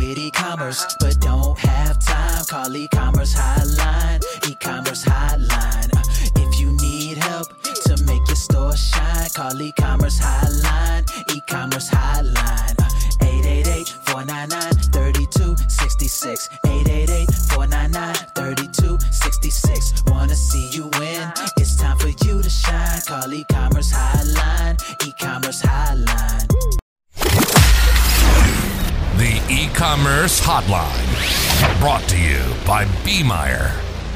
with e-commerce, but don't have time. Call e-commerce hotline. E-commerce hotline. If you need help to make your store shine, call e-commerce hotline. E-commerce hotline. 888-499-3266. 888-499-3266. Wanna see you win? It's time for you to shine. Call e-commerce hotline. E-commerce hotline. The e-commerce hotline, brought to you by B. Meyer.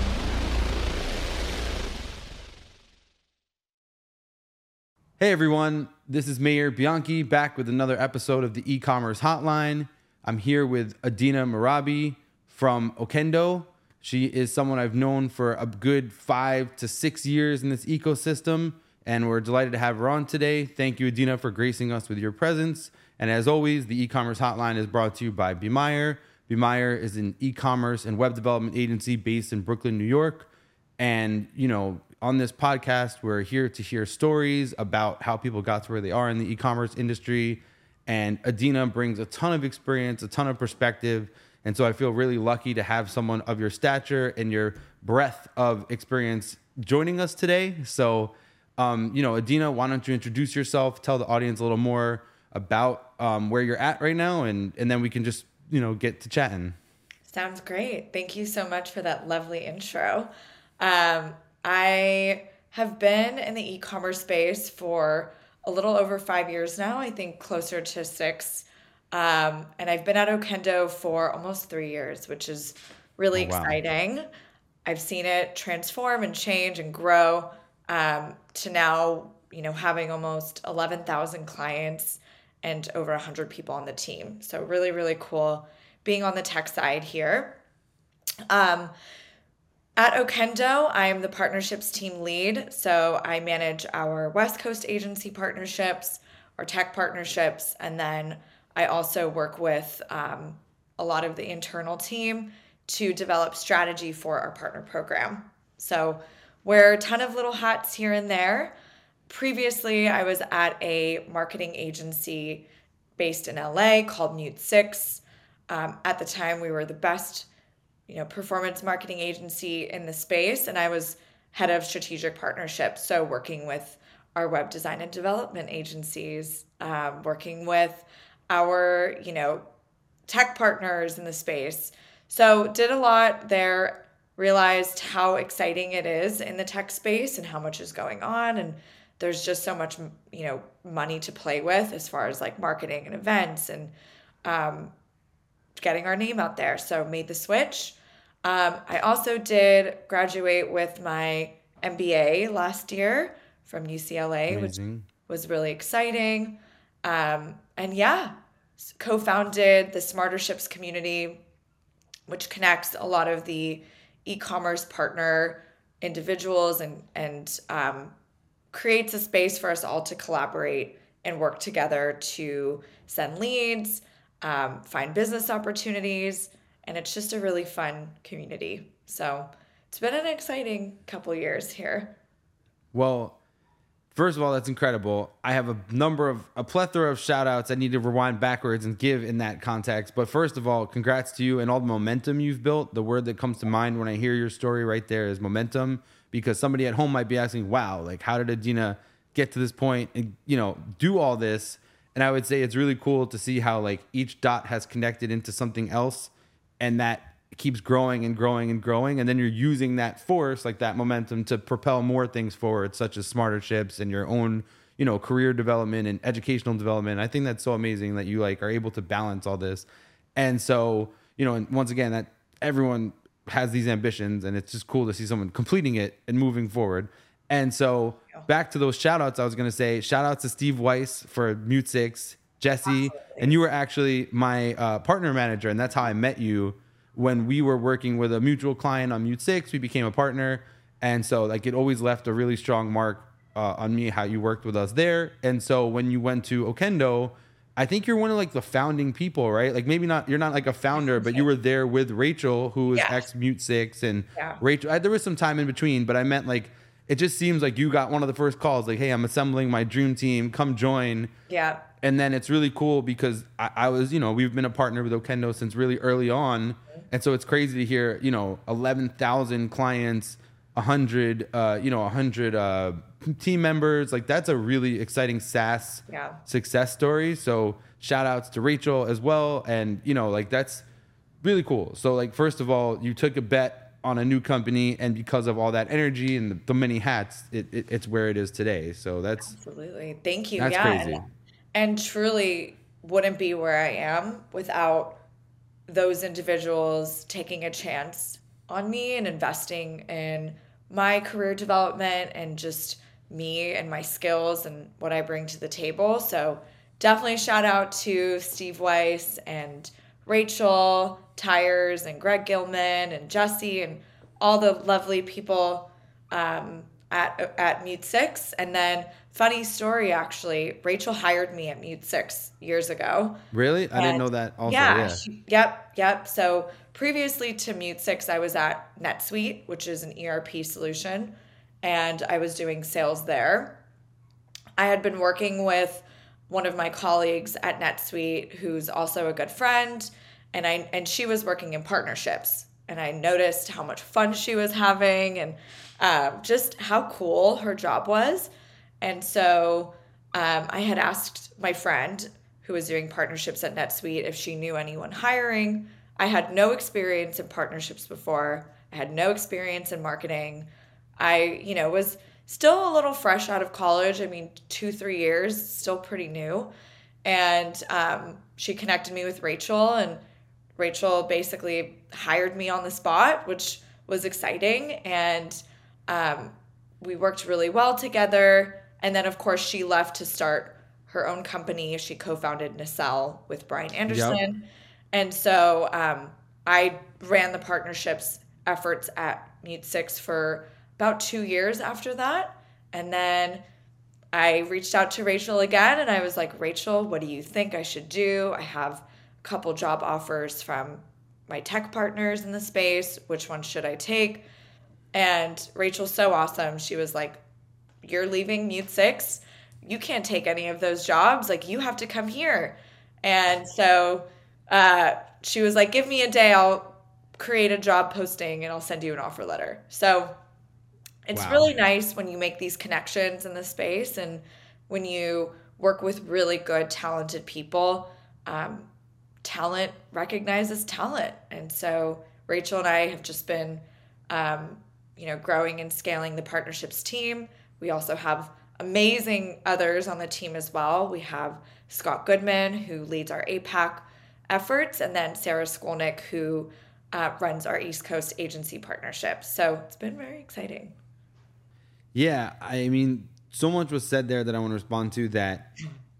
Hey everyone, this is Mayor Bianchi back with another episode of the e-commerce hotline. I'm here with Adina Marabi from Okendo. She is someone I've known for a good 5 to 6 years in this ecosystem, and we're delighted to have her on today. Thank you, Adina, for gracing us with your presence. And as always, the e-commerce hotline is brought to you by B. Meyer. B. Meyer is an e-commerce and web development agency based in Brooklyn, New York. And, you know, on this podcast, we're here to hear stories about how people got to where they are in the e-commerce industry. And Adina brings a ton of experience, a ton of perspective. And so I feel really lucky to have someone of your stature and your breadth of experience joining us today. So, Adina, why don't you introduce yourself, tell the audience a little more about where you're at right now, and then we can just, get to chatting. Sounds great. Thank you so much for that lovely intro. I have been in the e-commerce space for a little over 5 years now, I think closer to 6. And I've been at Okendo for almost 3 years, which is really exciting. I've seen it transform and change and grow to now, having almost 11,000 clients and over 100 people on the team. So really, really cool being on the tech side here. At Okendo, I am the partnerships team lead. So I manage our West Coast agency partnerships, our tech partnerships, and then I also work with a lot of the internal team to develop strategy for our partner program. So wear a ton of little hats here and there. Previously, I was at a marketing agency based in LA called Mute 6. At the time, we were the best, performance marketing agency in the space, and I was head of strategic partnerships. So working with our web design and development agencies, working with our, tech partners in the space. So did a lot there, realized how exciting it is in the tech space and how much is going on. And there's just so much, money to play with as far as like marketing and events and getting our name out there. So made the switch. I also did graduate with my MBA last year from UCLA, Amazing. Which was really exciting. Co-founded the Smarterships community, which connects a lot of the e-commerce partner individuals and creates a space for us all to collaborate and work together to send leads, find business opportunities, and it's just a really fun community. So it's been an exciting couple years here. Well, first of all, that's incredible. I have a plethora of shout outs I need to rewind backwards and give in that context. But first of all, congrats to you and all the momentum you've built. The word that comes to mind when I hear your story right there is momentum, because somebody at home might be asking, wow, like how did Adina get to this point and, do all this? And I would say it's really cool to see how like each dot has connected into something else, and that keeps growing and growing and growing. And then you're using that force, like that momentum, to propel more things forward, such as Smarterships and your own, career development and educational development. I think that's so amazing that you are able to balance all this. And so, and once again, that everyone has these ambitions, and it's just cool to see someone completing it and moving forward. And so back to those shout outs, I was going to say shout out to Steve Weiss for Mute 6, Jesse, and you were actually my partner manager. And that's how I met you when we were working with a mutual client on Mute 6. We became a partner. And so it always left a really strong mark on me, how you worked with us there. And so when you went to Okendo, I think you're one of the founding people, right? Maybe not, you're not a founder, but you were there with Rachel, who was ex Mute 6, and Rachel, there was some time in between, but I meant it just seems like you got one of the first calls, like, hey, I'm assembling my dream team, come join. Yeah. And then it's really cool because I was, we've been a partner with Okendo since really early on. And so it's crazy to hear, 11,000 clients, 100 team members. Like, that's a really exciting SaaS success story. So shout outs to Rachel as well. And, that's really cool. So, like, first of all, you took a bet on a new company, and because of all that energy and the many hats, it's where it is today. So that's absolutely. Thank you. That's crazy. And truly wouldn't be where I am without those individuals taking a chance on me and investing in my career development and just me and my skills and what I bring to the table. So definitely shout out to Steve Weiss and Rachel Tyers and Greg Gilman and Jesse and all the lovely people at Mute 6. And then, funny story, actually, Rachel hired me at Mute 6 years ago. Really? I didn't know that also. Yep. So previously to Mute 6, I was at NetSuite, which is an ERP solution, and I was doing sales there. I had been working with one of my colleagues at NetSuite, who's also a good friend, and she was working in partnerships. And I noticed how much fun she was having and just how cool her job was. And so I had asked my friend who was doing partnerships at NetSuite if she knew anyone hiring. I had no experience in partnerships before. I had no experience in marketing. I, was still a little fresh out of college. I mean, 2-3 years, still pretty new. And she connected me with Rachel, and Rachel basically hired me on the spot, which was exciting. And we worked really well together. And then, of course, she left to start her own company. She co-founded Nacelle with Brian Anderson. Yep. And so I ran the partnerships efforts at Mute 6 for about 2 years after that. And then I reached out to Rachel again, and I was like, Rachel, what do you think I should do? I have couple job offers from my tech partners in the space. Which one should I take? And Rachel's so awesome. She was like, you're leaving Mute 6. You can't take any of those jobs. Like, you have to come here. And so she was like, give me a day. I'll create a job posting and I'll send you an offer letter. So it's really nice when you make these connections in the space and when you work with really good, talented people. Talent recognizes talent. And so Rachel and I have just been, growing and scaling the partnerships team. We also have amazing others on the team as well. We have Scott Goodman, who leads our APAC efforts, and then Sarah Skolnick, who runs our East Coast agency partnerships. So it's been very exciting. Yeah. I mean, so much was said there that I want to respond to that,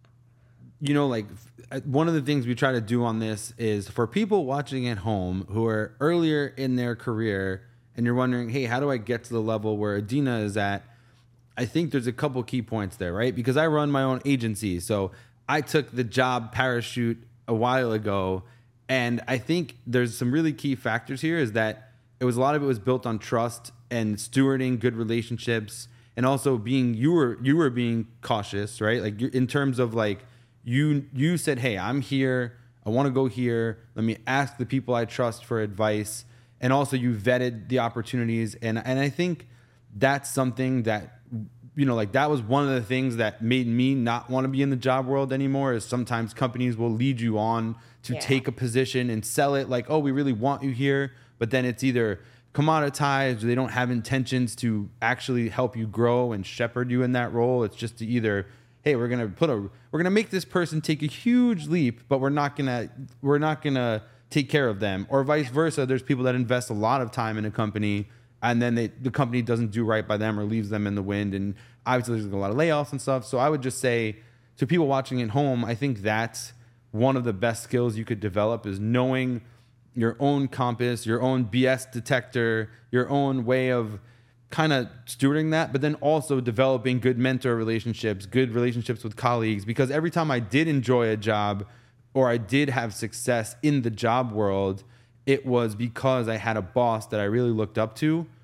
one of the things we try to do on this is for people watching at home who are earlier in their career and you're wondering, hey, how do I get to the level where Adina is at? I think there's a couple key points there, right? Because I run my own agency. So I took the job parachute a while ago. And I think there's some really key factors here is that a lot of it was built on trust and stewarding good relationships and also you were being cautious, right? Like in terms of like, you said, hey, I'm here. I want to go here. Let me ask the people I trust for advice. And also you vetted the opportunities. And I think that's something that, that was one of the things that made me not want to be in the job world anymore is sometimes companies will lead you on to take a position and sell it like, oh, we really want you here. But then it's either commoditized or they don't have intentions to actually help you grow and shepherd you in that role. It's just to either, hey, we're gonna make this person take a huge leap, but we're not gonna take care of them, or vice versa. There's people that invest a lot of time in a company, and then the company doesn't do right by them or leaves them in the wind, and obviously there's a lot of layoffs and stuff. So I would just say to people watching at home, I think that's one of the best skills you could develop is knowing your own compass, your own BS detector, your own way of kind of stewarding that, but then also developing good mentor relationships, good relationships with colleagues. Because every time I did enjoy a job or I did have success in the job world, it was because I had a boss that I really looked up to,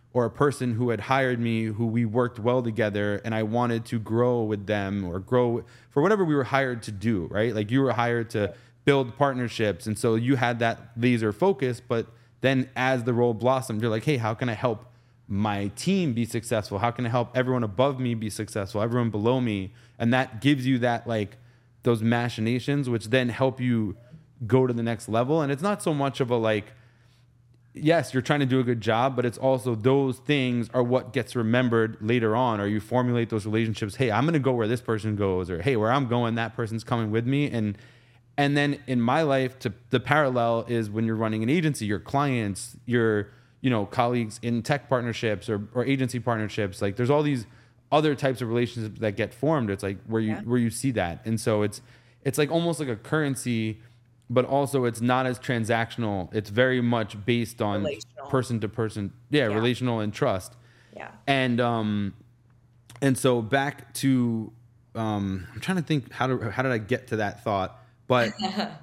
or a person who had hired me, who we worked well together, and I wanted to grow with them or grow for whatever we were hired to do, right? Like you were hired to build partnerships. And so you had that laser focus, but then as the role blossomed, you're like, hey, how can I help my team be successful? How can I help everyone above me be successful, everyone below me? And that gives you that, like, those machinations, which then help you go to the next level. And it's not so much of a like, yes, you're trying to do a good job, but it's also those things are what gets remembered later on, or you formulate those relationships. Hey, I'm going to go where this person goes, or hey, where I'm going, that person's coming with me. And then in my life, the parallel is when you're running an agency, your clients, your, colleagues in tech partnerships or agency partnerships, like there's all these other types of relationships that get formed. It's like where you see that. And so it's like almost like a currency, but also it's not as transactional. It's very much based on person to person. Yeah, relational and trust. Yeah. And so back to I'm trying to think how did I get to that thought? But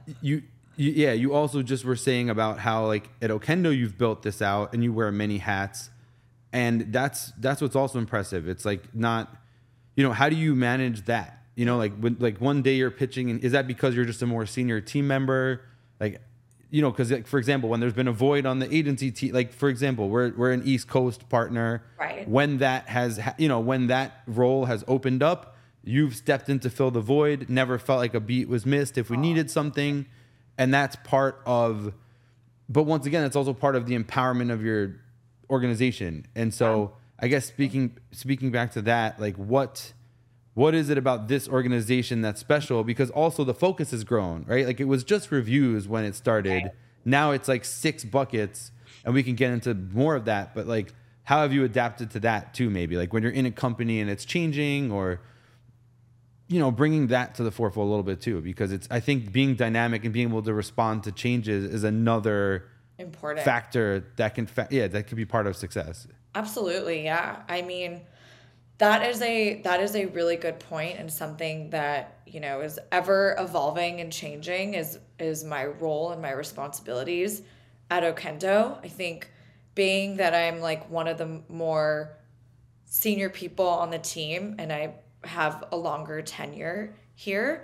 you also just were saying about how, like, at Okendo you've built this out and you wear many hats, and that's what's also impressive. It's like not, how do you manage that? Like when, like one day you're pitching, and is that because you're just a more senior team member? Like, because like, for example, when there's been a void on the agency team, like for example, we're an East Coast partner. Right. When that has, when that role has opened up, you've stepped in to fill the void, never felt like a beat was missed if we needed something. And that's part of, but once again, it's also part of the empowerment of your organization. And so I guess speaking back to that, like what is it about this organization that's special? Because also the focus has grown, right? Like it was just reviews when it started. Right. Now it's like 6 buckets, and we can get into more of that. But like, how have you adapted to that too? Maybe like when you're in a company and it's changing, or bringing that to the forefront a little bit too, because I think being dynamic and being able to respond to changes is another important factor that that could be part of success. Absolutely. Yeah. I mean, that is a really good point, and something that, is ever evolving and changing is my role and my responsibilities at Okendo. I think being that I'm like one of the more senior people on the team and I have a longer tenure here,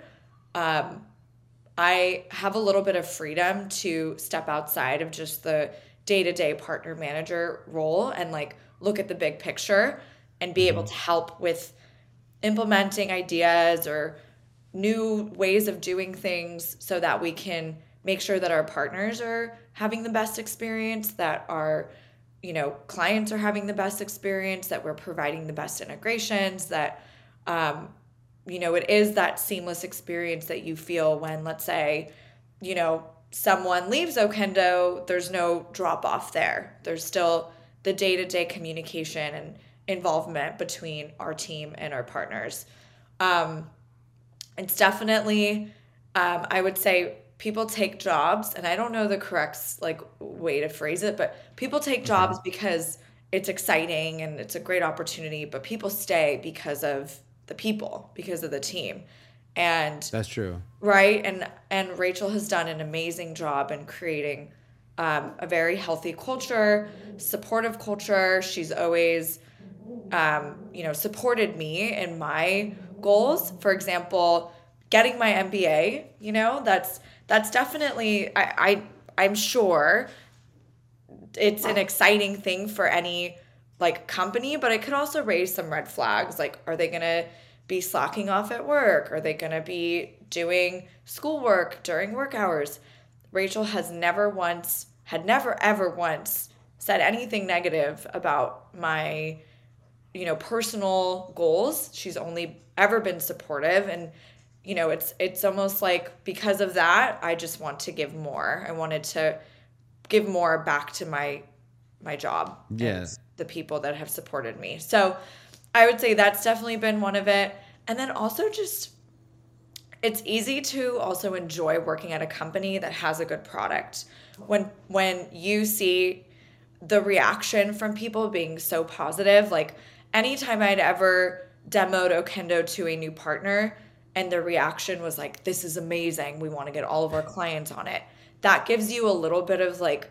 I have a little bit of freedom to step outside of just the day-to-day partner manager role and like look at the big picture and be able to help with implementing ideas or new ways of doing things so that we can make sure that our partners are having the best experience, that our clients are having the best experience, that we're providing the best integrations, that it is that seamless experience that you feel when, let's say, someone leaves Okendo, there's no drop off there. There's still the day-to-day communication and involvement between our team and our partners. It's definitely, I would say people take jobs, and I don't know the correct way to phrase it, but people take jobs because it's exciting and it's a great opportunity, but people stay because of the people, because of the team. And that's true. Right. And Rachel has done an amazing job in creating a very healthy culture, supportive culture. She's always, supported me in my goals. For example, getting my MBA, that's definitely, I'm sure it's an exciting thing for any company, but it could also raise some red flags. Like, are they going to be slacking off at work? Are they going to be doing schoolwork during work hours? Rachel has never ever once said anything negative about my, personal goals. She's only ever been supportive. And, it's almost like because of that, I just want to give more. I wanted to give more back to my job. Yes. The people that have supported me. So I would say that's definitely been one of it. And then also just, it's easy to also enjoy working at a company that has a good product. When you see the reaction from people being so positive, like anytime I'd ever demoed Okendo to a new partner and the reaction was like, this is amazing, we want to get all of our clients on it. That gives you a little bit of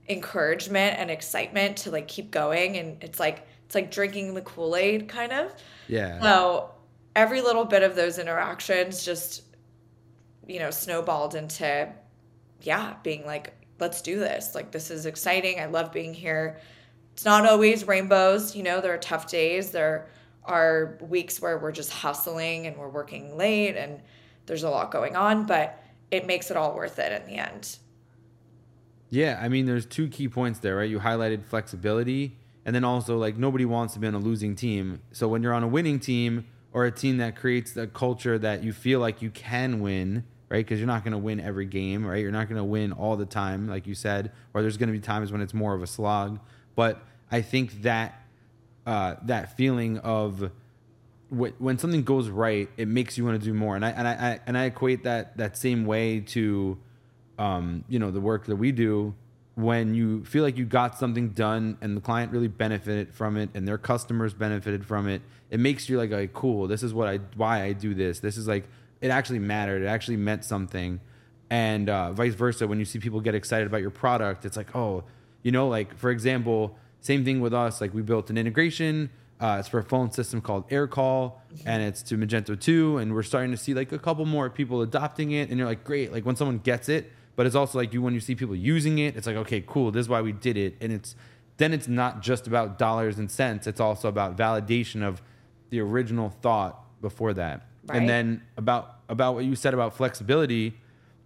encouragement and excitement to like keep going. And it's like drinking the Kool-Aid kind of. Yeah. So every little bit of those interactions just, snowballed into, being like, let's do this. Like, this is exciting. I love being here. It's not always rainbows. There are tough days. There are weeks where we're just hustling and we're working late and there's a lot going on, but it makes it all worth it in the end. Yeah, I mean, there's 2 key points there, right? You highlighted flexibility, and then also, like, nobody wants to be on a losing team. So when you're on a winning team or a team that creates the culture that you feel like you can win, right? Because you're not going to win every game, right? You're not going to win all the time, like you said, or there's going to be times when it's more of a slog. But I think that that feeling of when something goes right, it makes you want to do more. And I equate that same way to the work that we do. When you feel like you got something done and the client really benefited from it and their customers benefited from it, it makes you like cool, this is why I do this. This is like, it actually mattered. It actually meant something. And vice versa, when you see people get excited about your product, it's like, like, for example, same thing with us. Like, we built an integration. It's for a phone system called AirCall, and it's to Magento 2. And we're starting to see like a couple more people adopting it. And you're like, great. Like, when someone gets it, but it's also like when you see people using it, it's like, okay, cool. This is why we did it. And it's not just about dollars and cents. It's also about validation of the original thought before that. Right. And then about what you said about flexibility.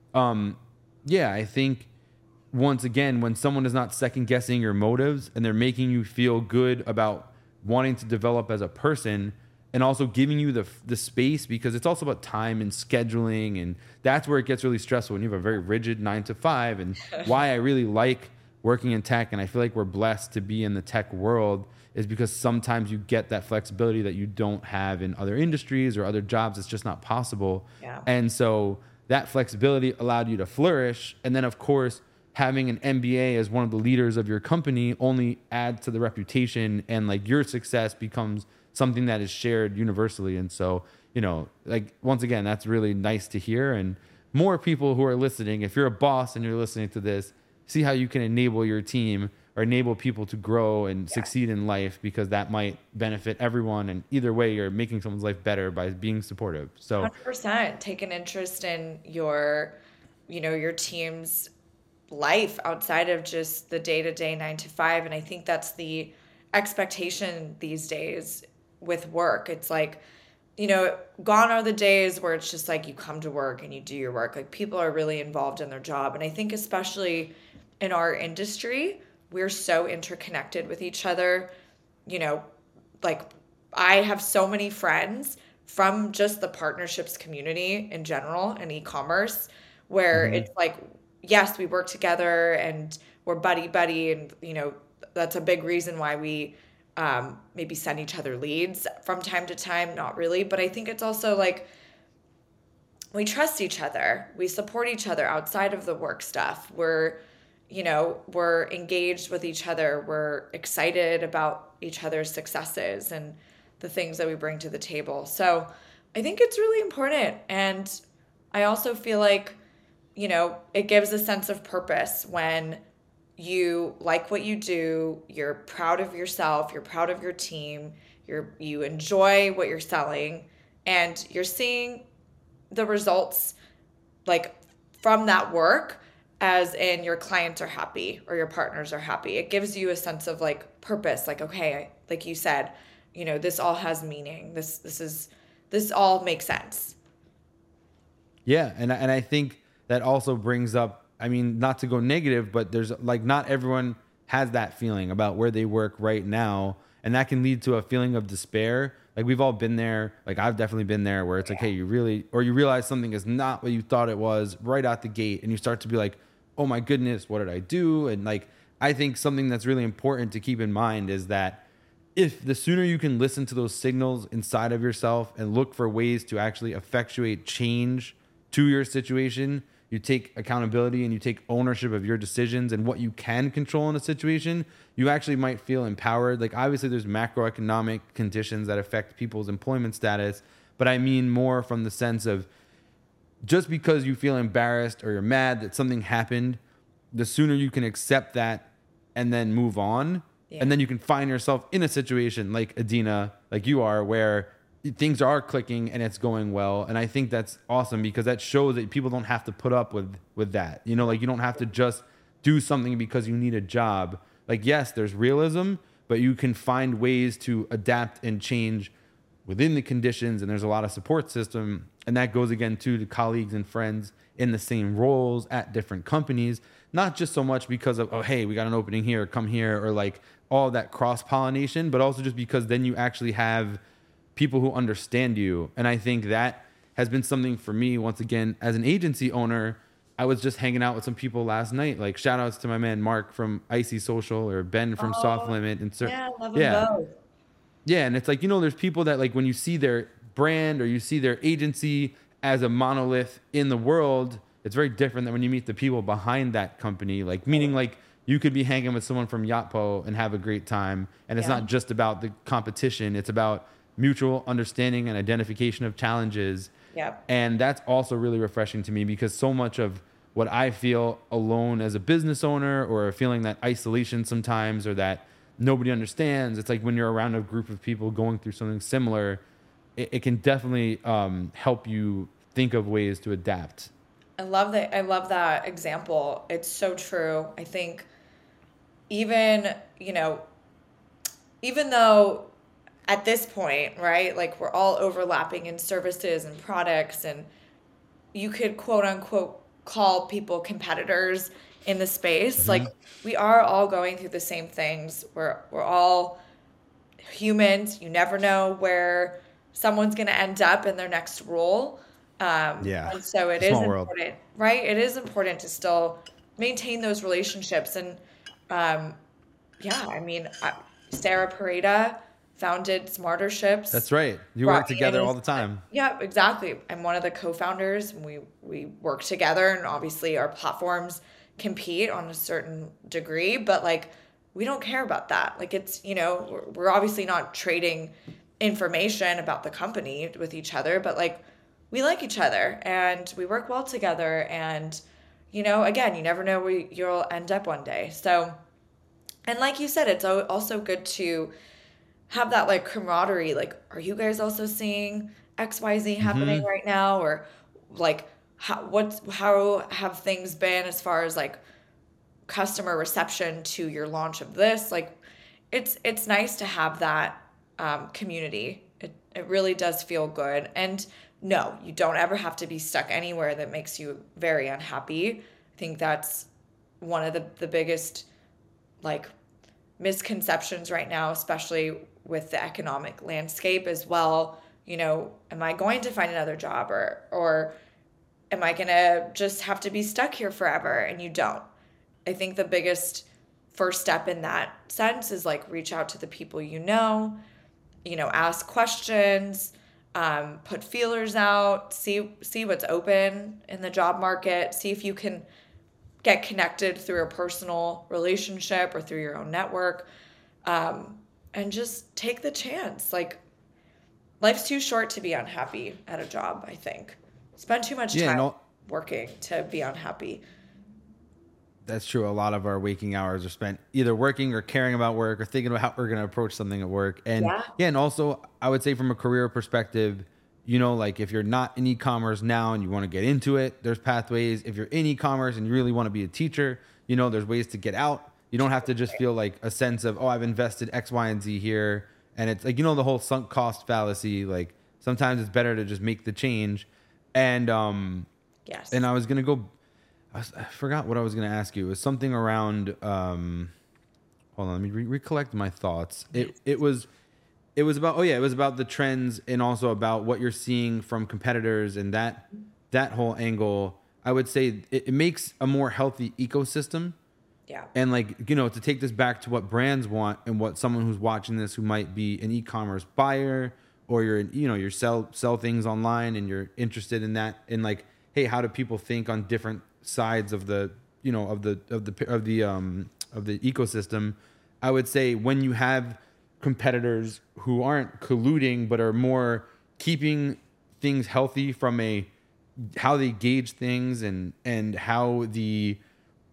I think once again, when someone is not second guessing your motives and they're making you feel good about wanting to develop as a person, and also giving you the space, because it's also about time and scheduling, and that's where it gets really stressful when you have a very rigid 9 to 5. And why I really like working in tech, and I feel like we're blessed to be in the tech world, is because sometimes you get that flexibility that you don't have in other industries or other jobs. It's just not possible. Yeah. And so that flexibility allowed you to flourish. And then, of course, having an MBA as one of the leaders of your company only adds to the reputation, and like your success becomes something that is shared universally. And so, like, once again, that's really nice to hear. And more people who are listening, if you're a boss and you're listening to this, see how you can enable your team or enable people to grow and succeed in life, because that might benefit everyone. And either way, you're making someone's life better by being supportive. So 100% take an interest in your team's life outside of just the day-to-day 9 to 5. And I think that's the expectation these days with work. It's like, gone are the days where it's just like you come to work and you do your work. Like, people are really involved in their job. And I think especially in our industry, we're so interconnected with each other. Like, I have so many friends from just the partnerships community in general and e-commerce, where it's like, yes, we work together and we're buddy, and that's a big reason why we maybe send each other leads from time to time. Not really, but I think it's also like we trust each other. We support each other outside of the work stuff. We're engaged with each other. We're excited about each other's successes and the things that we bring to the table. So I think it's really important. And I also feel like, it gives a sense of purpose when you like what you do, you're proud of yourself, you're proud of your team, you enjoy what you're selling, and you're seeing the results like from that work, as in your clients are happy or your partners are happy. It gives you a sense of like purpose, like, okay, like you said, this all has meaning. This all makes sense. Yeah, and I think that also brings up, I mean, not to go negative, but there's like, not everyone has that feeling about where they work right now. And that can lead to a feeling of despair. Like, we've all been there. Like, I've definitely been there, where it's like, hey, you realize something is not what you thought it was right out the gate. And you start to be like, oh my goodness, what did I do? And like, I think something that's really important to keep in mind is that if the sooner you can listen to those signals inside of yourself and look for ways to actually effectuate change to your situation, you take accountability and you take ownership of your decisions and what you can control in a situation, you actually might feel empowered. Like, obviously there's macroeconomic conditions that affect people's employment status, but I mean more from the sense of, just because you feel embarrassed or you're mad that something happened, the sooner you can accept that and then move on. Yeah. And then you can find yourself in a situation like Adina, like you are, where things are clicking and it's going well. And I think that's awesome because that shows that people don't have to put up with that. You know, like you don't have to just do something because you need a job. Like, yes, there's realism, but you can find ways to adapt and change within the conditions. And there's a lot of support system. And that goes again to colleagues and friends in the same roles at different companies, not just so much because of, oh, hey, we got an opening here, come here, or like all that cross-pollination, but also just because then you actually have people who understand you. And I think that has been something for me, once again, as an agency owner. I was just hanging out with some people last night, like shout outs to my man Mark from Icy Social or Ben from Soft Limit. And yeah, love them both. Yeah, and it's like, you know, there's people that like when you see their brand or you see their agency as a monolith in the world, it's very different than when you meet the people behind that company. Like, meaning like you could be hanging with someone from Yotpo and have a great time. And it's not just about the competition. It's about mutual understanding and identification of challenges. Yep. And that's also really refreshing to me because so much of what I feel alone as a business owner or feeling that isolation sometimes or that nobody understands, it's like when you're around a group of people going through something similar, it can definitely help you think of ways to adapt. I love that example. It's so true. I think even though at this point, right, like we're all overlapping in services and products and you could quote unquote call people competitors in the space. Like we are all going through the same things. We're all humans. You never know where someone's going to end up in their next role. And so it is important, right? It is important to still maintain those relationships. And Sarah Pareda founded Smarterships. That's right. You work together all the time. Yeah, exactly. I'm one of the co-founders. And we work together, and obviously our platforms compete on a certain degree, but like we don't care about that. Like it's, we're obviously not trading information about the company with each other, but like we like each other and we work well together. And, again, you never know where you'll end up one day. So, and like you said, it's also good to have that like camaraderie. Like, are you guys also seeing XYZ happening right now? Or like, how have things been as far as like customer reception to your launch of this? Like, it's nice to have that community. It really does feel good. And no, you don't ever have to be stuck anywhere that makes you very unhappy. I think that's one of the biggest like misconceptions right now, especially with the economic landscape as well. Am I going to find another job or am I going to just have to be stuck here forever? And you don't. I think the biggest first step in that sense is like reach out to the people ask questions, put feelers out, see what's open in the job market, see if you can get connected through a personal relationship or through your own network, and just take the chance. Like, life's too short to be unhappy at a job, I think. Spend too much time working to be unhappy. That's true. A lot of our waking hours are spent either working or caring about work or thinking about how we're going to approach something at work. And and also I would say from a career perspective, like if you're not in e-commerce now and you want to get into it, there's pathways. If you're in e-commerce and you really want to be a teacher, there's ways to get out. You don't have to just feel like a sense of, oh, I've invested X, Y, and Z here. And it's like, the whole sunk cost fallacy. Like sometimes it's better to just make the change. And, yes. And I was going to go, I forgot what I was going to ask you. It was something around, hold on, let me recollect my thoughts. It was about, it was about the trends and also about what you're seeing from competitors and that whole angle. I would say it makes a more healthy ecosystem. Yeah. And like, to take this back to what brands want and what someone who's watching this who might be an e-commerce buyer or you sell things online and you're interested in that and like, hey, how do people think on different sides of the ecosystem? I would say when you have competitors who aren't colluding but are more keeping things healthy from how they gauge things and how the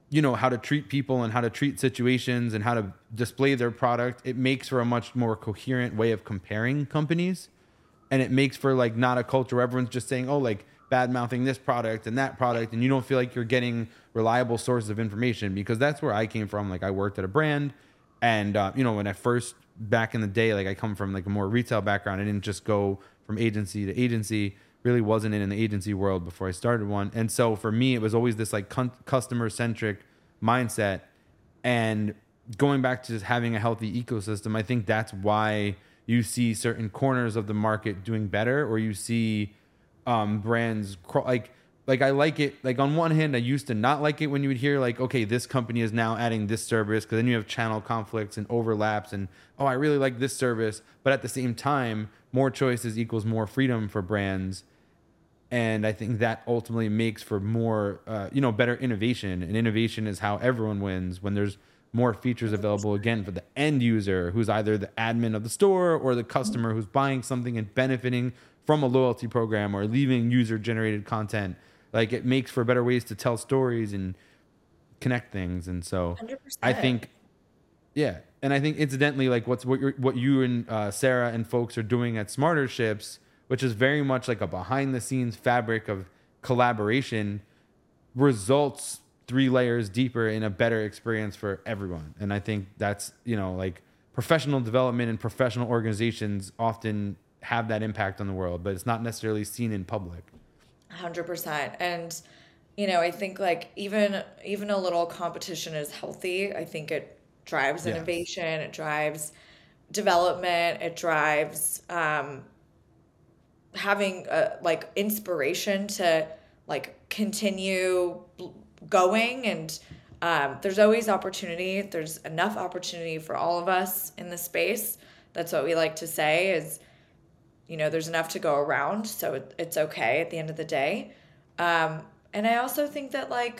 how to treat people and how to treat situations and how to display their product, it makes for a much more coherent way of comparing companies. And it makes for like not a culture where everyone's just saying, oh, like bad mouthing this product and that product. And you don't feel like you're getting reliable sources of information, because that's where I came from. Like I worked at a brand, and, when I first back in the day, like I come from like a more retail background. I didn't just go from agency to agency, really wasn't in the agency world before I started one. And so for me, it was always this like customer centric mindset. And going back to just having a healthy ecosystem, I think that's why you see certain corners of the market doing better, or you see brands like I like it. Like on one hand, I used to not like it when you would hear like, okay, this company is now adding this service, because then you have channel conflicts and overlaps, and I really like this service. But at the same time, more choices equals more freedom for brands. And I think that ultimately makes for more, better innovation. And innovation is how everyone wins, when there's more features available, again, for the end user, who's either the admin of the store or the customer who's buying something and benefiting from a loyalty program or leaving user-generated content. Like, it makes for better ways to tell stories and connect things. And so 100%. I think, yeah. And I think incidentally, like what you and Sarah and folks are doing at Smarter Ships, which is very much like a behind the scenes fabric of collaboration, results 3 layers deeper in a better experience for everyone. And I think that's, like professional development and professional organizations often have that impact on the world, but it's not necessarily seen in public. 100%. And, I think like even a little competition is healthy. I think it drives innovation, it drives development, it drives, having like inspiration to like continue going. And there's always opportunity. There's enough opportunity for all of us in the space. That's what we like to say is, there's enough to go around. So it's okay at the end of the day. And I also think that like,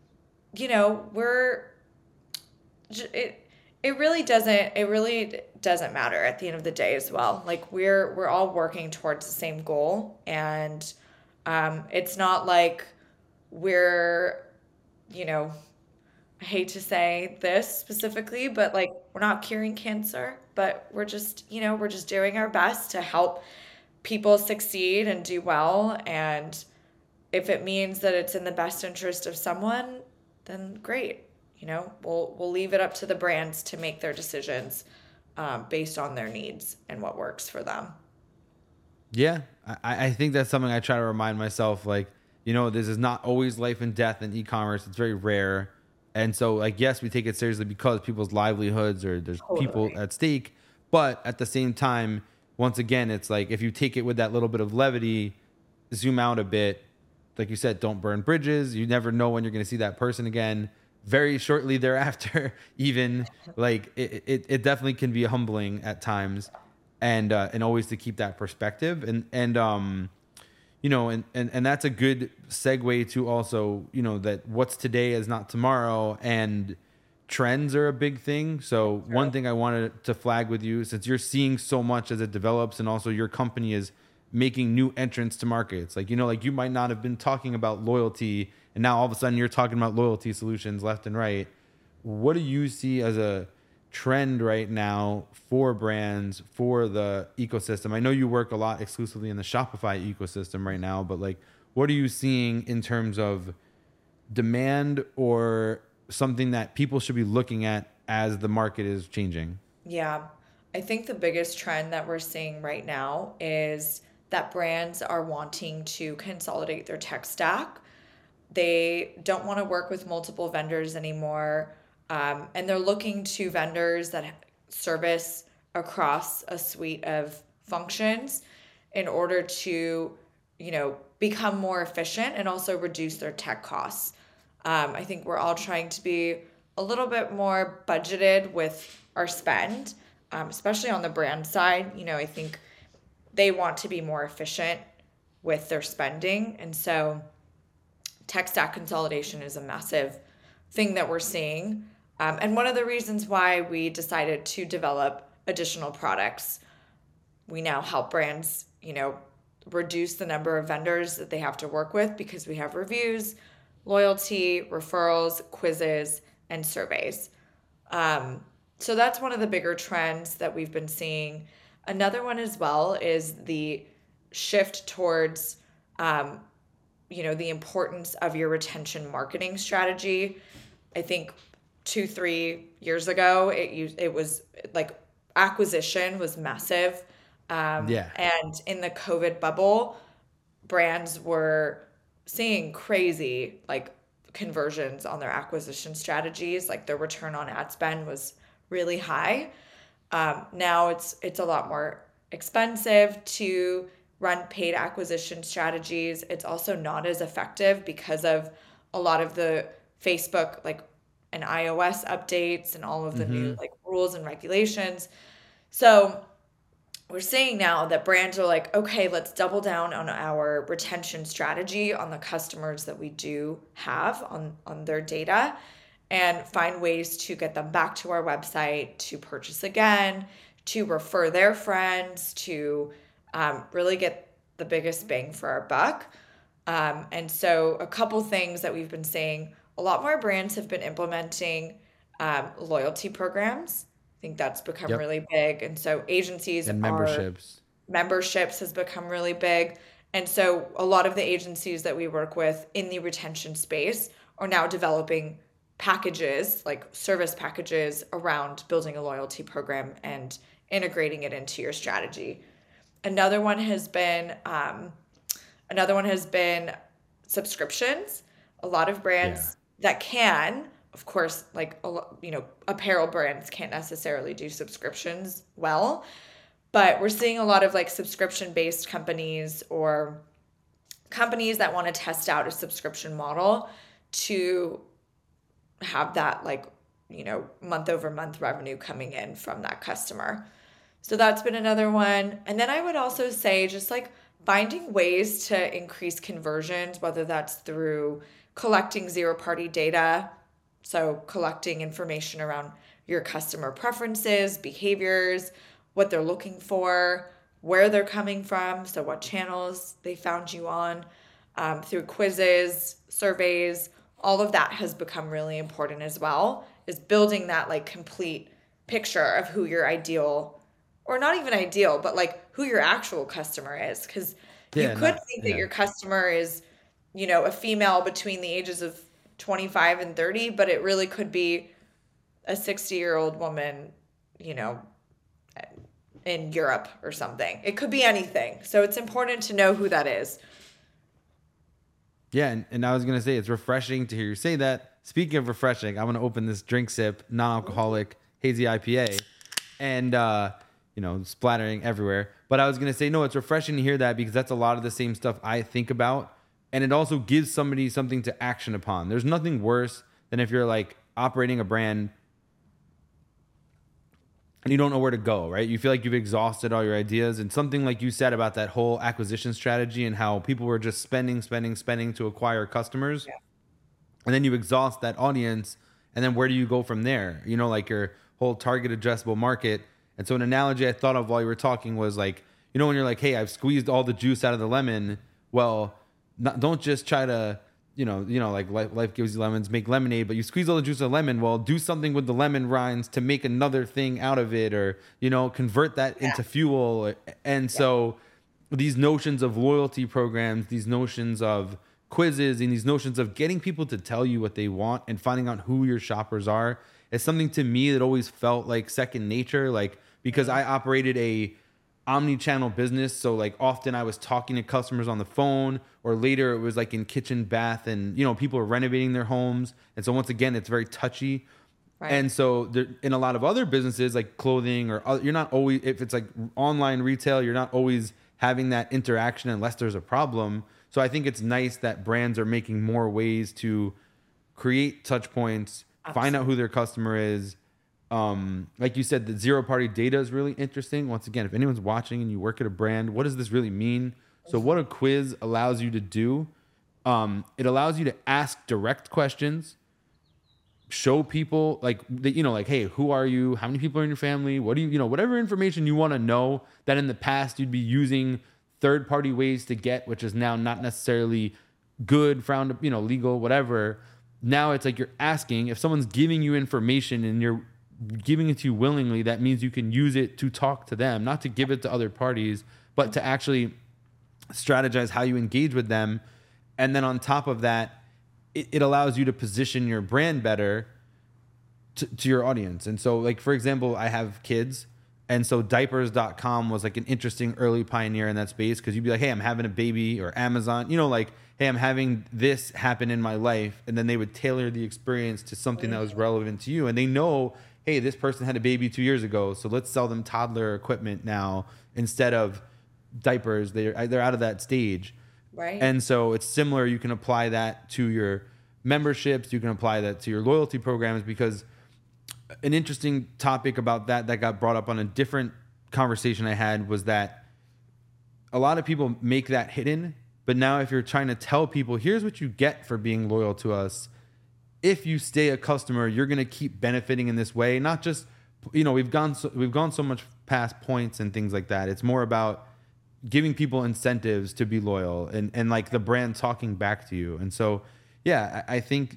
it really doesn't matter at the end of the day as well. Like we're all working towards the same goal, and it's not like we're, I hate to say this specifically, but like we're not curing cancer, but we're just doing our best to help people succeed and do well. And if it means that it's in the best interest of someone, then great. We'll leave it up to the brands to make their decisions based on their needs and what works for them. Yeah, I think that's something I try to remind myself. Like, this is not always life and death in e-commerce. It's very rare. And so, like, yes, we take it seriously because people's livelihoods or there's people at stake. But at the same time, once again, it's like if you take it with that little bit of levity, zoom out a bit. Like you said, don't burn bridges. You never know when you're going to see that person again. Very shortly thereafter, even like it definitely can be humbling at times, and always to keep that perspective, and that's a good segue to also that what's today is not tomorrow, and trends are a big thing. So one thing I wanted to flag with you, since you're seeing so much as it develops, and also your company is making new entrants to markets, like you might not have been talking about loyalty, and now all of a sudden you're talking about loyalty solutions left and right. What do you see as a trend right now for brands, for the ecosystem? I know you work a lot exclusively in the Shopify ecosystem right now, but like, what are you seeing in terms of demand or something that people should be looking at as the market is changing? Yeah, I think the biggest trend that we're seeing right now is that brands are wanting to consolidate their tech stack. They don't want to work with multiple vendors anymore. And they're looking to vendors that service across a suite of functions in order to, become more efficient and also reduce their tech costs. I think we're all trying to be a little bit more budgeted with our spend, especially on the brand side. I think they want to be more efficient with their spending. And so tech stack consolidation is a massive thing that we're seeing. And one of the reasons why we decided to develop additional products, we now help brands, reduce the number of vendors that they have to work with, because we have reviews, loyalty, referrals, quizzes, and surveys. So that's one of the bigger trends that we've been seeing. Another one as well is the shift towards, the importance of your retention marketing strategy. I think 2-3 years ago, it was like acquisition was massive. And in the COVID bubble, brands were seeing crazy like conversions on their acquisition strategies. Like their return on ad spend was really high. Now it's a lot more expensive to run paid acquisition strategies. It's also not as effective because of a lot of the Facebook like and iOS updates and all of the new like rules and regulations. So we're seeing now that brands are like, okay, let's double down on our retention strategy on the customers that we do have on their data and find ways to get them back to our website, to purchase again, to refer their friends, to really get the biggest bang for our buck. And so a couple things that we've been seeing, a lot more brands have been implementing loyalty programs. I think that's become really big. And so agencies and memberships has become really big. And so a lot of the agencies that we work with in the retention space are now developing packages, like service packages around building a loyalty program and integrating it into your strategy. Another one has been subscriptions. A lot of brands that can, of course, like apparel brands can't necessarily do subscriptions well, but we're seeing a lot of like subscription-based companies or companies that want to test out a subscription model to have that like, month-over-month revenue coming in from that customer. So that's been another one. And then I would also say just like finding ways to increase conversions, whether that's through collecting zero-party data, so collecting information around your customer preferences, behaviors, what they're looking for, where they're coming from, so what channels they found you on, through quizzes, surveys, all of that has become really important as well, is building that like complete picture of who your ideal, or not even ideal, but like who your actual customer is. Because you could think that your customer is, a female between the ages of 25 and 30, but it really could be a 60-year-old woman, in Europe or something. It could be anything. So it's important to know who that is. Yeah, and I was going to say, it's refreshing to hear you say that. Speaking of refreshing, I'm going to open this drink sip, non-alcoholic hazy IPA, and, splattering everywhere. But I was going to say, no, it's refreshing to hear that because that's a lot of the same stuff I think about. And it also gives somebody something to action upon. There's nothing worse than if you're like operating a brand and you don't know where to go, right? You feel like you've exhausted all your ideas. And something like you said about that whole acquisition strategy and how people were just spending to acquire customers. Yeah. And then you exhaust that audience. And then where do you go from there? Like your whole target addressable market. And so an analogy I thought of while you were talking was like, when you're like, hey, I've squeezed all the juice out of the lemon. Well, don't just try to, like life gives you lemons, make lemonade, but you squeeze all the juice of the lemon. Well, do something with the lemon rinds to make another thing out of it, or, convert that into fuel. And so these notions of loyalty programs, these notions of quizzes, and these notions of getting people to tell you what they want and finding out who your shoppers are is something to me that always felt like second nature. Like, because I operated a omni-channel business, so like often I was talking to customers on the phone, or later it was like in kitchen, bath, and people are renovating their homes, and so once again it's very touchy. Right. And so there, in a lot of other businesses like clothing or other, you're not always, if it's like online retail, you're not always having that interaction unless there's a problem. So I think it's nice that brands are making more ways to create touch points, find out who their customer is. Like you said, the zero-party data is really interesting. Once again, if anyone's watching and you work at a brand, what does this really mean? So what a quiz allows you to do, it allows you to ask direct questions, show people like, hey, who are you? How many people are in your family? What do you, whatever information you want to know that in the past you'd be using third-party ways to get, which is now not necessarily good, frowned, legal, whatever. Now it's like you're asking if someone's giving you information and you're giving it to you willingly, that means you can use it to talk to them, not to give it to other parties, but to actually strategize how you engage with them. And then on top of that, it allows you to position your brand better to your audience. And so, like, for example, I have kids. And so diapers.com was like an interesting early pioneer in that space, because you'd be like, hey, I'm having a baby, or Amazon, like, hey, I'm having this happen in my life. And then they would tailor the experience to something that was relevant to you. And they know, hey, this person had a baby 2 years ago, so let's sell them toddler equipment now instead of diapers. They're out of that stage. Right. And so it's similar. You can apply that to your memberships. You can apply that to your loyalty programs, because an interesting topic about that got brought up on a different conversation I had was that a lot of people make that hidden. But now if you're trying to tell people, here's what you get for being loyal to us, if you stay a customer, you're going to keep benefiting in this way. Not just, we've gone so much past points and things like that. It's more about giving people incentives to be loyal and like the brand talking back to you. And so, yeah, I think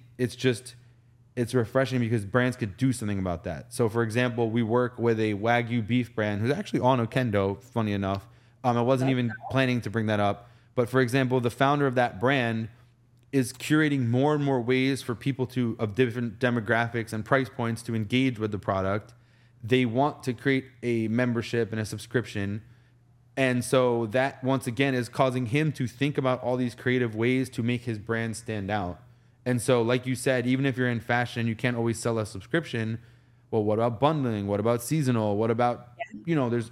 it's refreshing because brands could do something about that. So, for example, we work with a Wagyu beef brand who's actually on Okendo, funny enough. I wasn't even planning to bring that up. But, for example, the founder of that brand is curating more and more ways for people of different demographics and price points to engage with the product. They want to create a membership and a subscription. And so that, once again, is causing him to think about all these creative ways to make his brand stand out. And so, like you said, even if you're in fashion, you can't always sell a subscription. Well, what about bundling? What about seasonal? What about, there's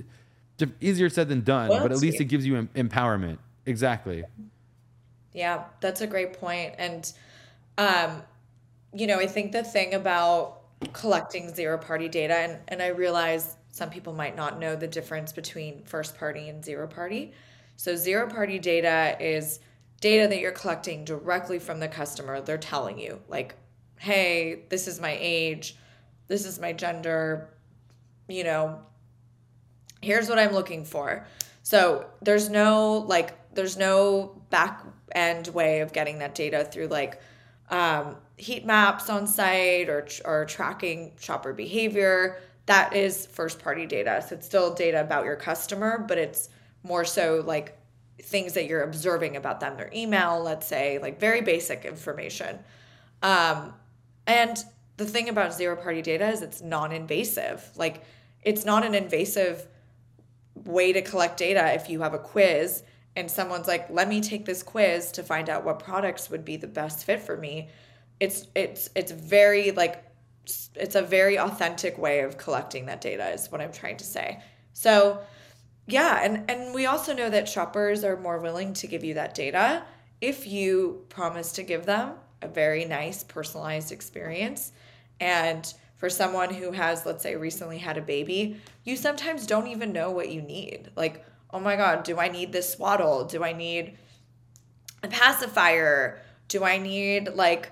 easier said than done, but at least it gives you empowerment. Exactly. Yeah, that's a great point. And, I think the thing about collecting zero-party data, and I realize some people might not know the difference between first-party and zero-party. So zero-party data is data that you're collecting directly from the customer. They're telling you, like, hey, this is my age, this is my gender, here's what I'm looking for. So there's no back end way of getting that data through heat maps on site or tracking shopper behavior. That is first party data. So it's still data about your customer, but it's more so like things that you're observing about them, their email, let's say, like very basic information. And the thing about zero party data is it's non-invasive. Like, it's not an invasive way to collect data. If you have a quiz and someone's like, let me take this quiz to find out what products would be the best fit for me, it's very it's a very authentic way of collecting that data is what I'm trying to say. So yeah, and we also know that shoppers are more willing to give you that data if you promise to give them a very nice personalized experience. And for someone who has, let's say, recently had a baby, you sometimes don't even know what you need. Like, oh my God, do I need this swaddle? Do I need a pacifier? Do I need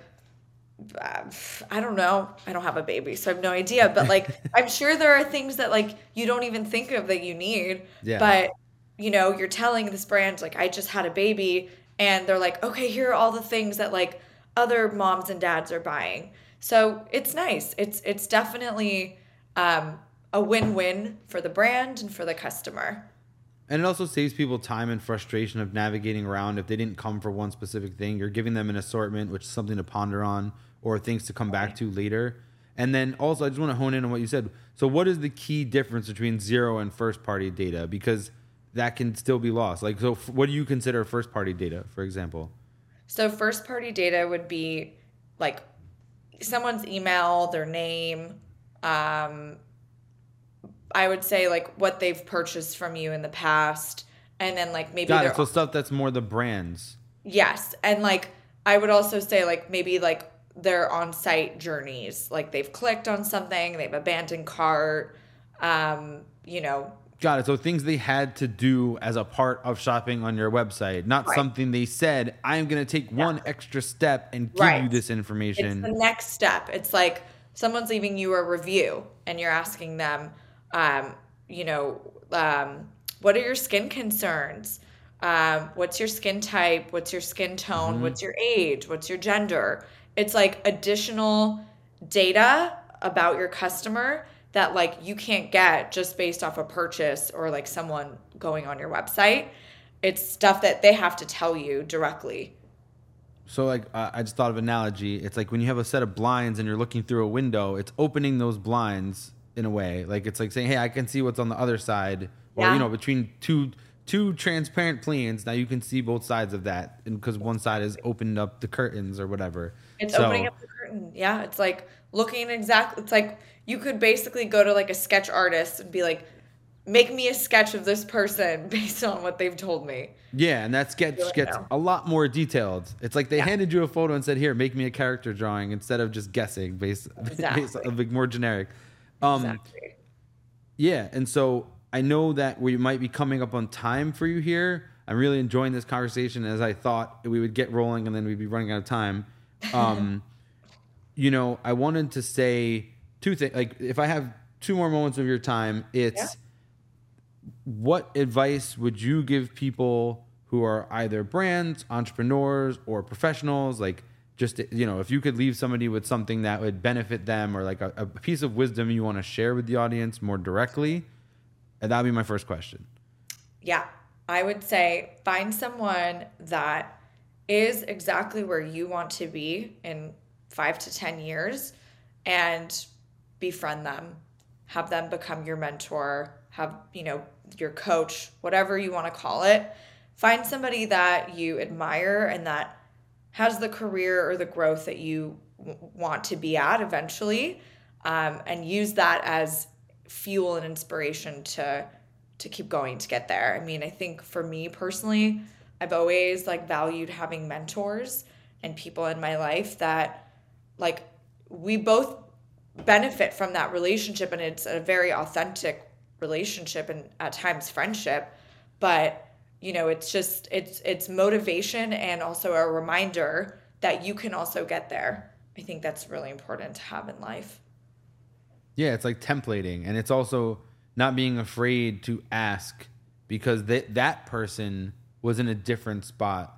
I don't know. I don't have a baby, so I have no idea. But I'm sure there are things that you don't even think of that you need. Yeah. But you're telling this brand I just had a baby, and they're like, okay, here are all the things that other moms and dads are buying. So it's nice. It's definitely a win-win for the brand and for the customer. And it also saves people time and frustration of navigating around. If they didn't come for one specific thing, you're giving them an assortment, which is something to ponder on or things to come back to later. And then also, I just want to hone in on what you said. So what is the key difference between zero and first-party data? Because that can still be lost. So what do you consider first-party data, for example? So first-party data would be someone's email, their name, I would say what they've purchased from you in the past, and then maybe got it. So stuff that's more the brands. Yes, and I would also say maybe their on-site journeys, they've clicked on something, they've abandoned cart, Got it. So things they had to do as a part of shopping on your website, not right. Something they said, I'm going to take one extra step and give you this information. It's the next step. It's someone's leaving you a review and you're asking them, what are your skin concerns? What's your skin type? What's your skin tone? What's your age? What's your gender? It's like additional data about your customer that like you can't get just based off a purchase or like someone going on your website. It's stuff that they have to tell you directly. So like I just thought of an analogy. It's like when you have a set of blinds and you're looking through a window, it's opening those blinds in a way. Like it's like saying, hey, I can see what's on the other side, or Yeah. you know, between two transparent planes. Now you can see both sides of that, and because one side has opened up the curtains or whatever. It's So, opening up the curtain. Yeah, it's like looking exactly. It's like you could basically go to like a sketch artist and be like, make me a sketch of this person based on what they've told me. yeah, and that sketch Really gets know. a lot more detailed. It's like they handed you a photo and said, here, make me a character drawing, instead of just guessing based Exactly. like more generic. Exactly. Yeah, and so I know that we might be coming up on time for you here. I'm really enjoying this conversation, as I thought we would get rolling and then we'd be running out of time. You know, I wanted to say two things. Like, if I have 2 more moments of your time, it's what advice would you give people who are either brands, entrepreneurs, or professionals? Like, just, you know, if you could leave somebody with something that would benefit them, or like a piece of wisdom you want to share with the audience more directly, and that'd be my first question. Yeah, I would say find someone that is exactly where you want to be in 5 to 10 years and befriend them. Have them become your mentor, have, you know, your coach, whatever you want to call it. Find somebody that you admire and that has the career or the growth that you want to be at eventually, and use that as fuel and inspiration to keep going to get there. I mean, I think for me personally, I've always like valued having mentors and people in my life that like we both benefit from that relationship, and it's a very authentic relationship and at times friendship, but you know, it's just it's motivation and also a reminder that you can also get there. I think that's really important to have in life. Yeah, it's like templating, and it's also not being afraid to ask, because that person was in a different spot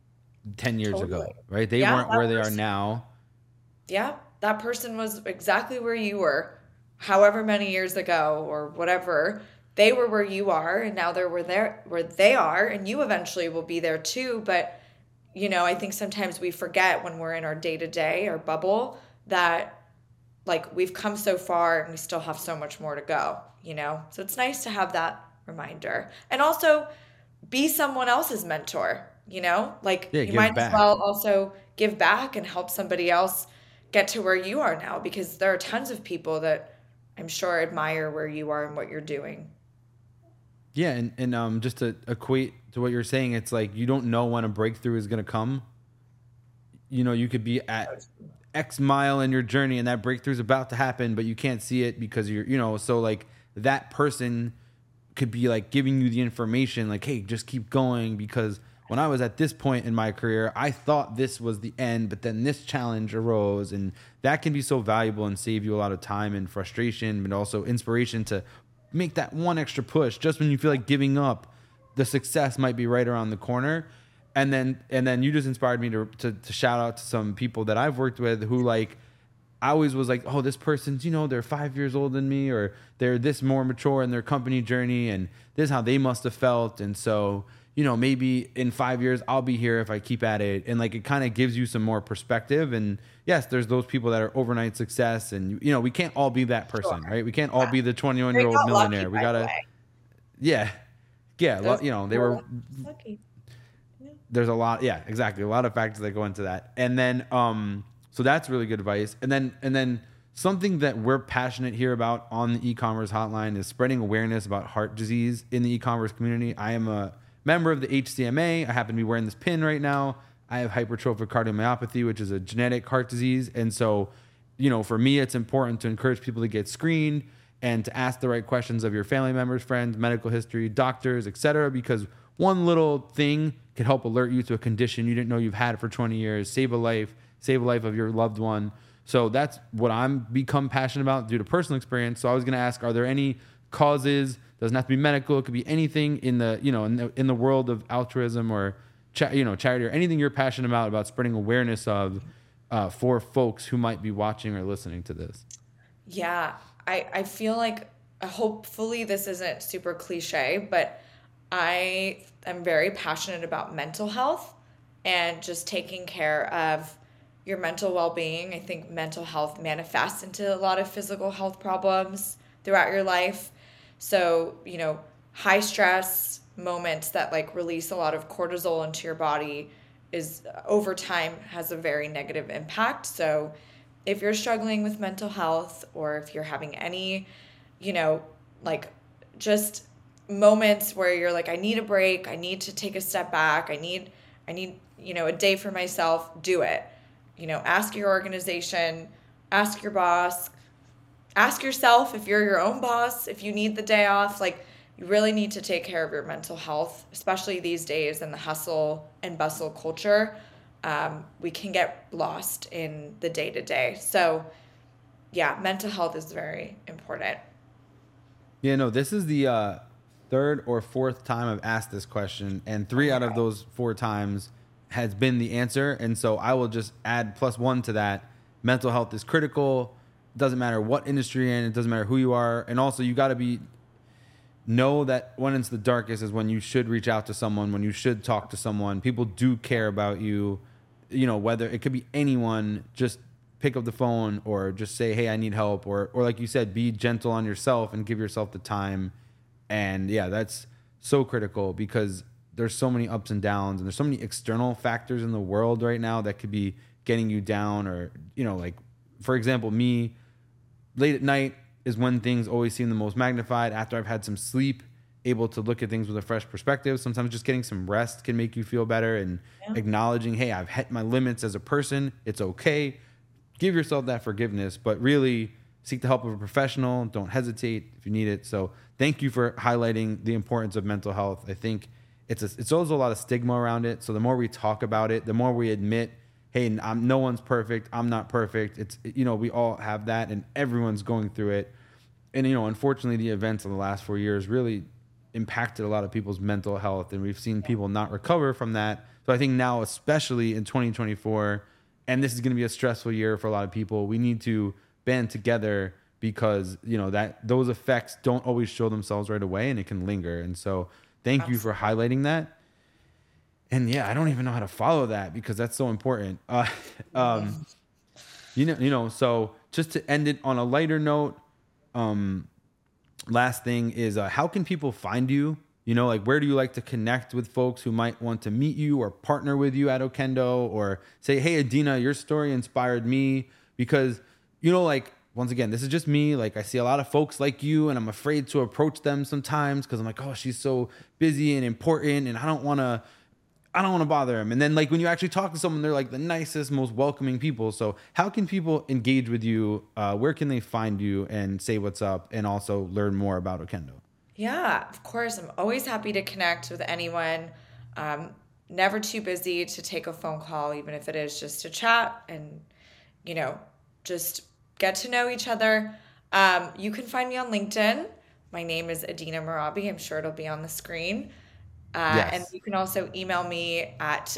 10 years ago, Totally. right? They Yeah, weren't that where they are person- now. Yeah, that person was exactly where you were, however many years ago or whatever. They were where you are, and now they're where they are, and you eventually will be there too. But you know, I think sometimes we forget when we're in our day-to-day, our bubble, that like we've come so far and we still have so much more to go, you know? So it's nice to have that reminder. And also be someone else's mentor, you know? Like Yeah, you give might back. as well also give back and help somebody else get to where you are now, because there are tons of people that I'm sure admire where you are and what you're doing. Yeah, and just to equate to what you're saying, it's like you don't know when a breakthrough is going to come. You know, you could be at X mile in your journey and that breakthrough is about to happen, but you can't see it because you're, you know, so like that person could be like giving you the information like, hey, just keep going, because when I was at this point in my career, I thought this was the end, but then this challenge arose, and that can be so valuable and save you a lot of time and frustration, but also inspiration to make that one extra push just when you feel like giving up. The success might be right around the corner. And then you just inspired me to shout out to some people that I've worked with who, like, I always was like, oh, this person's, you know, they're 5 years older than me, or they're this more mature in their company journey, and this is how they must have felt. And so, you know, maybe in 5 years I'll be here if I keep at it. And like, it kind of gives you some more perspective. And yes, there's those people that are overnight success, and you know, we can't all be that person, Sure. right? We can't all be the 21-year-old They got lucky, millionaire. We by the gotta, way. yeah, Those you know, they were. lucky. There's a lot, yeah, exactly, a lot of factors that go into that. And then so that's really good advice. And then something that we're passionate here about on the e-commerce hotline is spreading awareness about heart disease in the e-commerce community. I am a member of the HCMA. I happen to be wearing this pin right now. I have hypertrophic cardiomyopathy, which is a genetic heart disease. And so, you know, for me, it's important to encourage people to get screened and to ask the right questions of your family members, friends, medical history, doctors, etc., because one little thing could help alert you to a condition you didn't know you've had for 20 years, save a life of your loved one. So that's what I'm become passionate about due to personal experience. So I was going to ask, are there any causes. Doesn't have to be medical. It could be anything in the, you know, in the world of altruism or charity or anything you're passionate about spreading awareness of for folks who might be watching or listening to this. Yeah, I feel like hopefully this isn't super cliche, but I am very passionate about mental health and just taking care of your mental well-being. I think mental health manifests into a lot of physical health problems throughout your life. So, you know, high stress moments that like release a lot of cortisol into your body is over time has a very negative impact. So if you're struggling with mental health or if you're having any, you know, like just moments where you're like, I need a break, I need to take a step back, I need, you know, a day for myself, do it. You know, ask your organization, ask your boss, ask yourself if you're your own boss, if you need the day off. Like, you really need to take care of your mental health, especially these days in the hustle and bustle culture. We can get lost in the day-to-day. So, yeah, mental health is very important. Yeah, no, this is the third or fourth time I've asked this question, and 3 out of those 4 times has been the answer. And so I will just add +1 to that. Mental health is critical. It doesn't matter what industry you're in. It doesn't matter who you are. And also you got to know that when it's the darkest is when you should reach out to someone, when you should talk to someone. People do care about you, you know, whether it could be anyone. Just pick up the phone or just say, hey, I need help. Or like you said, be gentle on yourself and give yourself the time. And yeah, that's so critical because there's so many ups and downs and there's so many external factors in the world right now that could be getting you down. Or, you know, like, for example, me, late at night is when things always seem the most magnified. After I've had some sleep, able to look at things with a fresh perspective. Sometimes just getting some rest can make you feel better, and acknowledging, hey, I've hit my limits as a person. It's okay. Give yourself that forgiveness, but really seek the help of a professional. Don't hesitate if you need it. So thank you for highlighting the importance of mental health. I think it's also a lot of stigma around it. So the more we talk about it, the more we admit, hey, no one's perfect. I'm not perfect. It's, you know, we all have that and everyone's going through it. And, you know, unfortunately, the events of the last 4 years really impacted a lot of people's mental health. And we've seen people not recover from that. So I think now, especially in 2024, and this is going to be a stressful year for a lot of people, we need to band together because, you know, that those effects don't always show themselves right away and it can linger. And so thank you for highlighting that. And yeah, I don't even know how to follow that because that's so important. You know, so just to end it on a lighter note, last thing is, how can people find you? You know, like, where do you like to connect with folks who might want to meet you or partner with you at Okendo, or say, hey, Adina, your story inspired me? Because, you know, like, once again, this is just me. Like, I see a lot of folks like you and I'm afraid to approach them sometimes because I'm like, oh, she's so busy and important and I don't want to bother them. And then, like, when you actually talk to someone, they're like the nicest, most welcoming people. So how can people engage with you? Where can they find you and say what's up and also learn more about Okendo? Yeah, of course. I'm always happy to connect with anyone. Never too busy to take a phone call, even if it is just to chat and, you know, just get to know each other. You can find me on LinkedIn. My name is Adina Merabi. I'm sure it'll be on the screen. Yes. And you can also email me at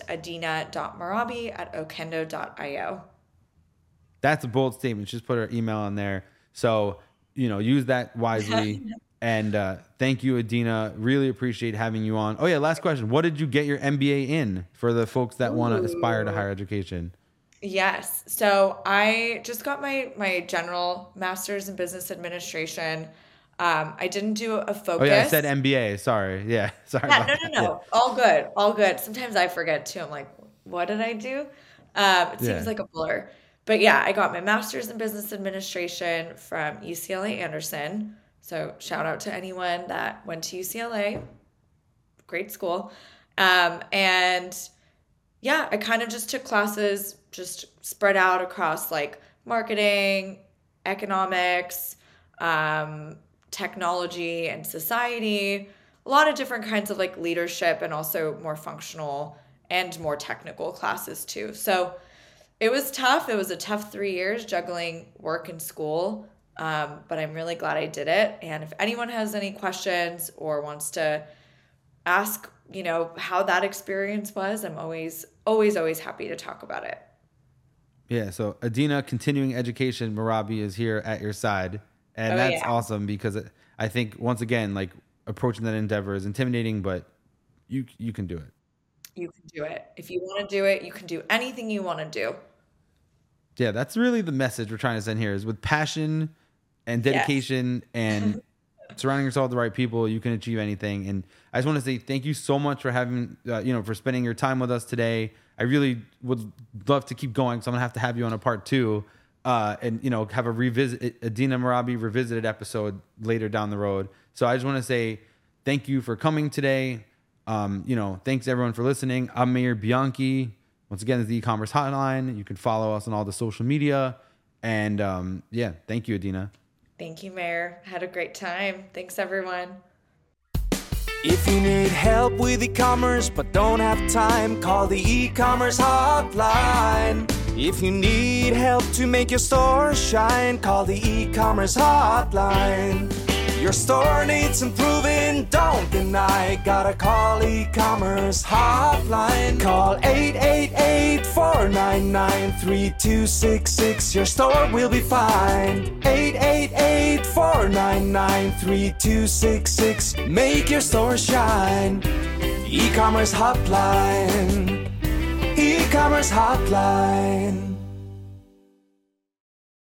adina.merabi@okendo.io. That's a bold statement. Just put her email on there. So, you know, use that wisely. And thank you, Adina. Really appreciate having you on. Oh, yeah, last question. What did you get your MBA in for the folks that want to aspire to higher education? Yes. So I just got my general master's in business administration. I didn't do a focus. Oh, yeah, I said MBA. Sorry. Yeah. Sorry. Yeah, about no. that. All good. All good. Sometimes I forget too. I'm like, what did I do? It seems like a blur. But yeah, I got my master's in business administration from UCLA Anderson. So shout out to anyone that went to UCLA. Great school. And yeah, I kind of just took classes, just spread out across like marketing, economics, technology and society, a lot of different kinds of like leadership and also more functional and more technical classes too. So it was tough. It was a tough 3 years juggling work and school. But I'm really glad I did it. And if anyone has any questions or wants to ask, how that experience was, I'm always happy to talk about it. Yeah. So Adina, continuing education, Merabi is here at your side. And that's awesome because I think, once again, like, approaching that endeavor is intimidating, but you can do it. You can do it. If you want to do it, you can do anything you want to do. Yeah, that's really the message we're trying to send here, is with passion and dedication and surrounding yourself with the right people, you can achieve anything. And I just want to say thank you so much for having, for spending your time with us today. I really would love to keep going, so I'm going to have you on a part 2. And have a Adina Merabi revisited episode later down the road. So I just want to say thank you for coming today. Thanks everyone for listening. I'm Mayor Bianchi. Once again, it's the e-commerce hotline. You can follow us on all the social media. And thank you, Adina. Thank you, Mayor. Had a great time. Thanks, everyone. If you need help with e-commerce but don't have time, call the e-commerce hotline. If you need help to make your store shine, call the e-commerce hotline. Your store needs improving, don't deny. Gotta call e-commerce hotline. Call 888-499-3266. Your store will be fine. 888-499-3266. Make your store shine. E-commerce hotline. E-commerce hotline.